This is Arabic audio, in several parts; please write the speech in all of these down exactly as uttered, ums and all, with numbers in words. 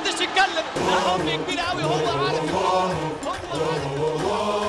محدش يتكلم. ده حب كبير قوي، هو عارف هو عارف.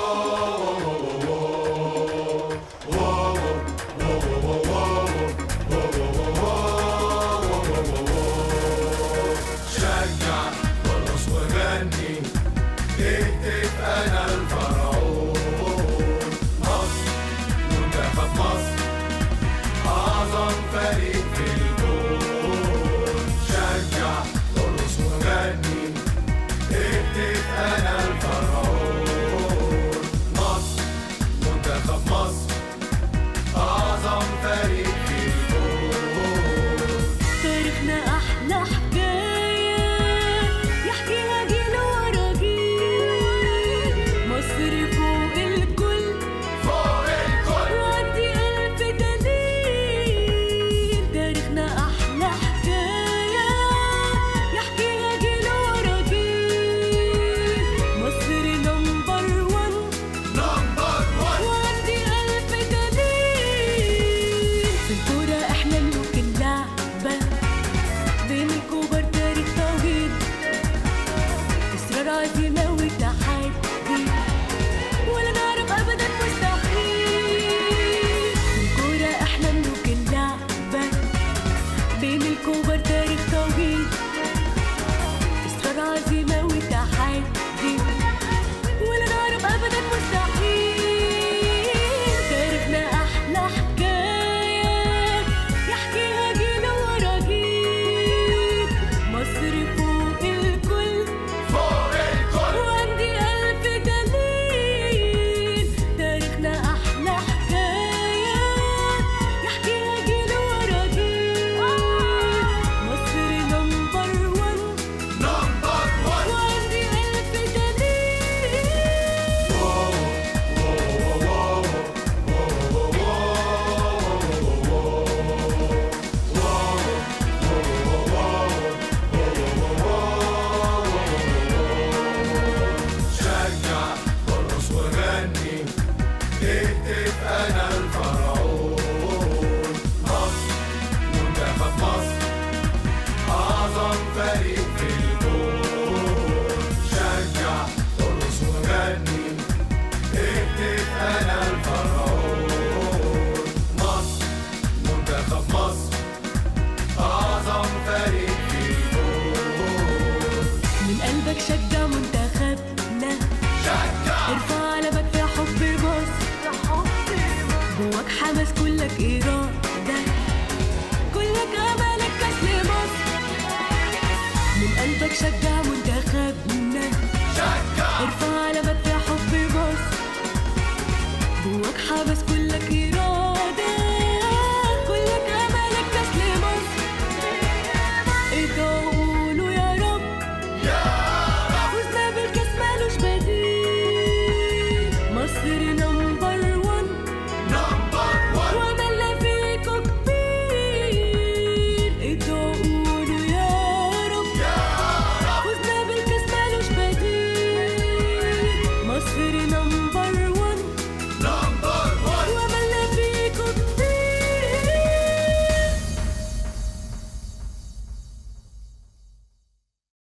شجع وارقص وغني، اهتف انا الفرعون. مصر منتخب مصر اعظم فريق في الكون. شجع وارقص وغني، اهتف انا الفرعون. مصر منتخب مصر اعظم فريق في الكون. تاريخنا احلى حكايه يحكيها جيل ورا جيل. مصر فوق الكل فوق الكل وعندي ألف دليل. تاريخنا أحلى حكاية يحكيها جيل ورا جيل. مصر نمبر ون نمبر وان. وعندي ألف دليل. في الكورة إحنا ملوك اللعبة، بين الكبار تاريخ طويل. إصرار عزيمة وتحدي، ولا نعرف أبدا مستحيل. في الكورة إحنا ملوك اللعبة، بين الكبار تاريخ طويل. إصرار عزيمة وتحدي، ولا نعرف أبدا مستحيل. تاريخنا أحلى حكاية يحكيها جيل ورا جيل. مصر فوق الكل فوق الكل وعندي ألف دليل. تاريخنا أحلى حكاية يحكيها جيل ورا جيل. مصر نمبر ون نمبر وان. وعندي ألف دليل. شجع وارقص وغني، اهتف انا الفرعون. مصر منتخب مصر اعظم فريق في الكون. شجع وارقص وغني، اهتف انا الفرعون. مصر منتخب مصر اعظم فريق في الكون. من قلبك شجع منتخبنا، شجع ارفع علمك في حب مصر. جواك حماس كلك إرادة، كلك أملك كاس لمصر. من قلبك شجع